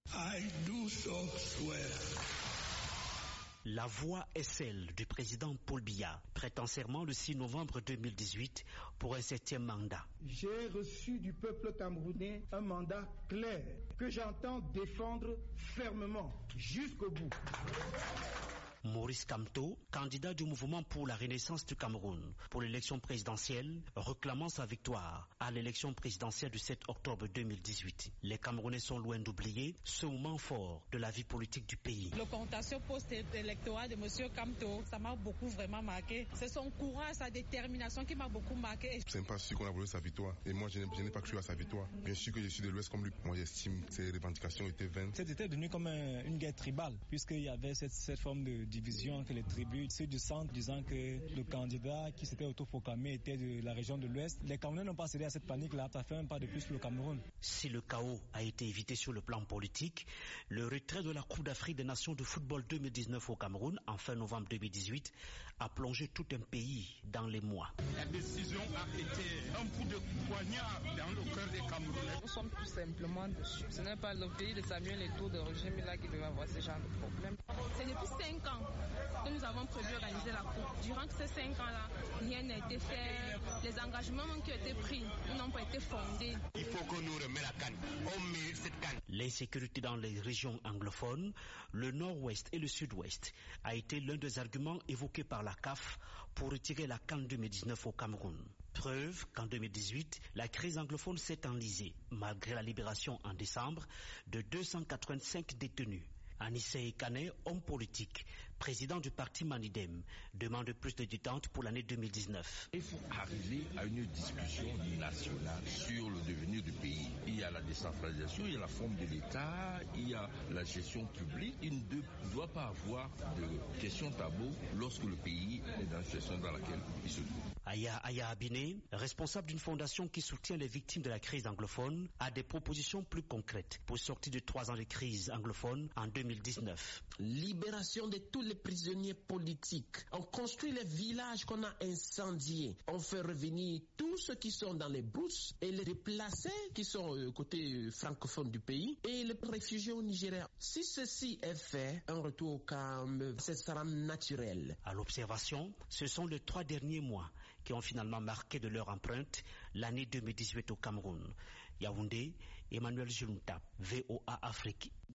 I do so swear. La voix est celle du président Paul Biya, prêtant serment le 6 novembre 2018 pour un 7e mandat. J'ai reçu du peuple camerounais un mandat clair que j'entends défendre fermement jusqu'au bout. Maurice Kamto, candidat du mouvement pour la renaissance du Cameroun pour l'élection présidentielle, réclamant sa victoire à l'élection présidentielle du 7 octobre 2018. Les Camerounais sont loin d'oublier ce moment fort de la vie politique du pays. L'occultation post-électorale de M. Kamto, ça m'a beaucoup vraiment marqué. C'est son courage, sa détermination qui m'a beaucoup marqué. C'est pas sûr qu'on a voulu sa victoire. Et moi, je n'ai pas cru à sa victoire. Bien sûr que je suis de l'Ouest comme lui. Moi, j'estime que ses revendications étaient vaines. C'était devenu comme une guerre tribale, puisqu'il y avait cette forme de division entre les tribus, ceux du centre disant que le candidat qui s'était autoproclamé était de la région de l'Ouest. Les Camerounais n'ont pas cédé à cette panique-là, ça fait un pas de plus le Cameroun. Si le chaos a été évité sur le plan politique, le retrait de la Coupe d'Afrique des Nations de football 2019 au Cameroun en fin novembre 2018 a plongé tout un pays dans les mois. La décision a été un coup de poignard dans le cœur des Camerounais. Nous sommes tout simplement dessus. Ce n'est pas le pays de Samuel Eto'o de Roger Mila qui devait avoir ce genre de problème. C'est depuis 5 ans que nous avons prévu organiser la Coupe. Durant ces 5 ans-là, rien n'a été fait. Les engagements qui ont été pris n'ont pas été fondés. Il faut que nous remettions la canne. On mérite cette canne. L'insécurité dans les régions anglophones, le nord-ouest et le sud-ouest, a été l'un des arguments évoqués par la CAF pour retirer la CAN 2019 au Cameroun. Preuve qu'en 2018, la crise anglophone s'est enlisée, malgré la libération en décembre de 285 détenus. Anissé Kane, homme politique, président du parti Manidem, demande plus de détente pour l'année 2019. Il faut arriver à une discussion nationale sur le devenir du pays. Il y a la décentralisation, il y a la forme de l'État, il y a la gestion publique. Il ne doit pas avoir de questions tabou lorsque le pays est dans une situation dans laquelle il se trouve. Aya Abine, responsable d'une fondation qui soutient les victimes de la crise anglophone, a des propositions plus concrètes pour sortir de 3 ans de crise anglophone en 2019. Libération de tous les prisonniers politiques. On construit les villages qu'on a incendiés. On fait revenir tous ceux qui sont dans les brousses et les déplacés qui sont côté francophone du pays et les réfugiés au Nigeria. Si ceci est fait, un retour au calme, ce sera naturel. À l'observation, ce sont les 3 derniers mois qui ont finalement marqué de leur empreinte l'année 2018 au Cameroun. Yaoundé, Emmanuel Junta, VOA Afrique.